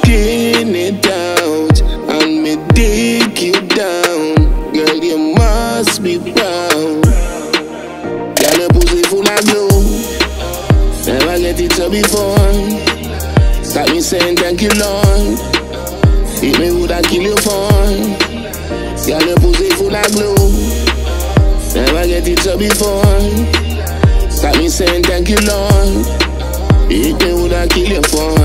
skin it out and me dig you down. Girl, you must be proud. Girl, your pussy full of glow. Never get it so before. Stop me saying thank you, Lord. If me woulda kill you for. Girl, your pussy full of glow. Never get it so before. Stop me saying thank you, Lord. If me woulda kill you for.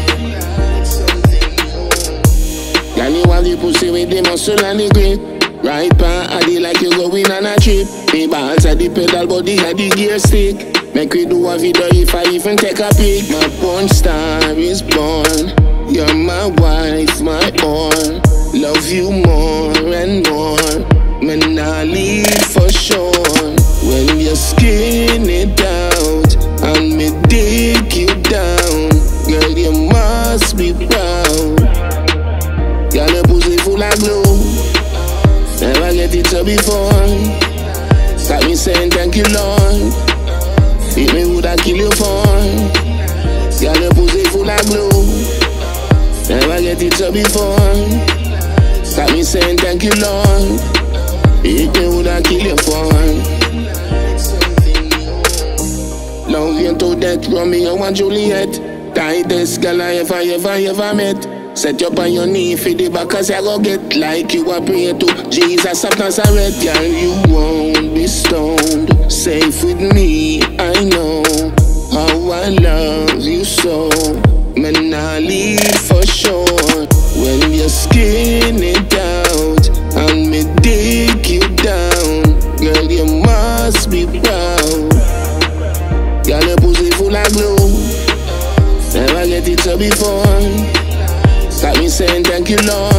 Girl, you have the pussy with the muscle and the grip. Right pan addy like you going on a trip. Me balls at the pedal, body at the gear stick. Make we do a video if I even take a pic. My porn star is born. You're my wife, my all. Love you more and more. Me nah leave for sure. When you skin it out and me dig you down. Girl, you must be proud. Girl, your pussy full of glow. Never get it so before. Stop me saying thank you, Lord. If me woulda kill you for. Girl, your pussy full of glow. Never get it so before. Stop me saying thank you, Lord. If me woulda kill you for. Love you to death, Romeo and Juliet. Tightest girl I ever met. Set you up on your knee for the back as you go get. Like you a pray to Jesus of Nazareth. Girl, you won't be stoned. Safe with me, I know how I love you so. Me nah leave for sure. When you skin it out and me dig you down. Girl, you must be proud. Girl, your pussy full of glow. Never get it so before. Stop me saying thank you, Lord.